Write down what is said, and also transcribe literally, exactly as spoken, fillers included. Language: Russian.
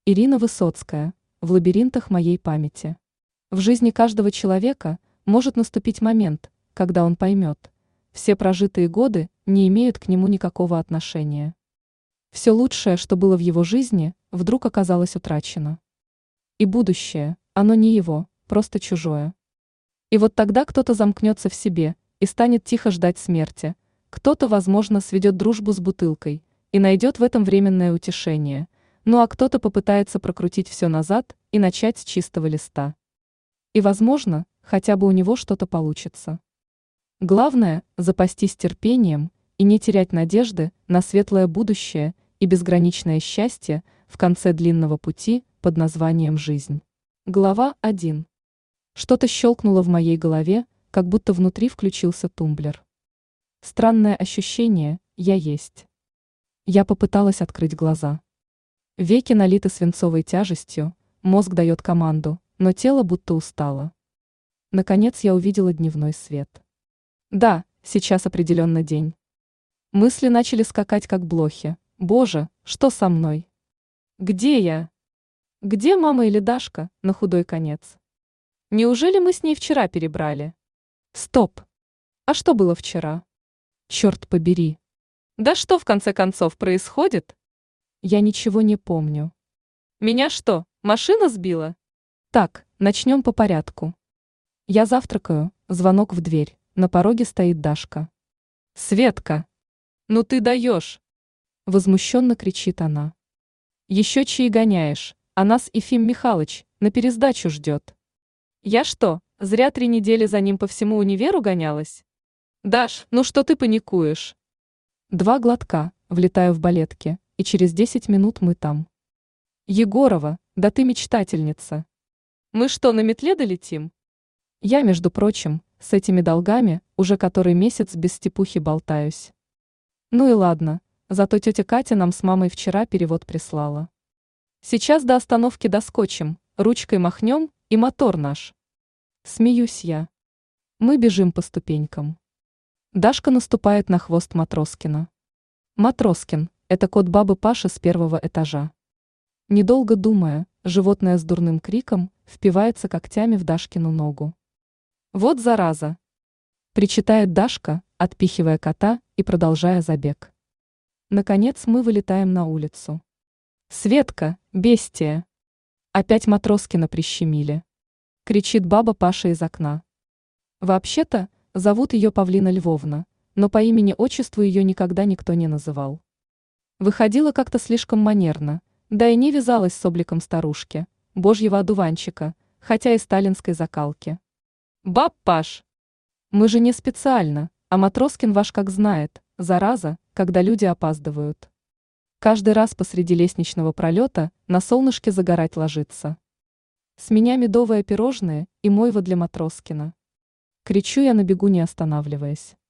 Ирина Высоцкая. В лабиринтах моей памяти. В жизни каждого человека может наступить момент, когда он поймет, все прожитые годы не имеют к нему никакого отношения. Все лучшее, что было в его жизни, вдруг оказалось утрачено. И будущее, оно не его, просто чужое. И вот тогда кто-то замкнется в себе и станет тихо ждать смерти, кто-то, возможно, сведет дружбу с бутылкой и найдет в этом временное утешение, ну а кто-то попытается прокрутить все назад и начать с чистого листа. И, возможно, хотя бы у него что-то получится. Главное – запастись терпением и не терять надежды на светлое будущее и безграничное счастье в конце длинного пути под названием «Жизнь». Глава один. Что-то щелкнуло в моей голове, как будто внутри включился тумблер. Странное ощущение «я есть». Я попыталась открыть глаза. Веки налиты свинцовой тяжестью, мозг дает команду, но тело будто устало. Наконец я увидела дневной свет. Да, сейчас определенно день. Мысли начали скакать как блохи. Боже, что со мной? Где я? Где мама или Дашка, на худой конец? Неужели мы с ней вчера перебрали? Стоп! А что было вчера? Черт побери! Да что в конце концов происходит? Я ничего не помню. Меня что, машина сбила? Так, начнем по порядку. Я завтракаю, звонок в дверь, на пороге стоит Дашка. Светка! Ну ты даешь! Возмущенно кричит она. Еще чаи гоняешь, а нас Ефим Михайлович на пересдачу ждет. Я что, зря три недели за ним по всему универу гонялась? Даш, ну что ты паникуешь? Два глотка, влетаю в балетки, и через десять минут мы там. Егорова, да ты мечтательница. Мы что, на метле долетим? Я, между прочим, с этими долгами уже который месяц без степухи болтаюсь. Ну и ладно, зато тетя Катя нам с мамой вчера перевод прислала. Сейчас до остановки доскочим, ручкой махнем и мотор наш. Смеюсь я. Мы бежим по ступенькам. Дашка наступает на хвост Матроскина. Матроскин – это кот бабы Паши с первого этажа. Недолго думая, животное с дурным криком впивается когтями в Дашкину ногу. Вот зараза! Причитает Дашка, отпихивая кота и продолжая забег. Наконец мы вылетаем на улицу. Светка, бестия! Опять Матроскина прищемили. Кричит баба Паша из окна. Вообще-то, зовут ее Павлина Львовна, но по имени-отчеству ее никогда никто не называл. Выходила как-то слишком манерно, да и не вязалась с обликом старушки, божьего одуванчика, хотя и сталинской закалки. Баб Паш! Мы же не специально, а Матроскин ваш как знает, зараза, когда люди опаздывают. Каждый раз посреди лестничного пролета на солнышке загорать ложится. С меня медовое пирожное и мойва для Матроскина. Кричу я на бегу, не останавливаясь.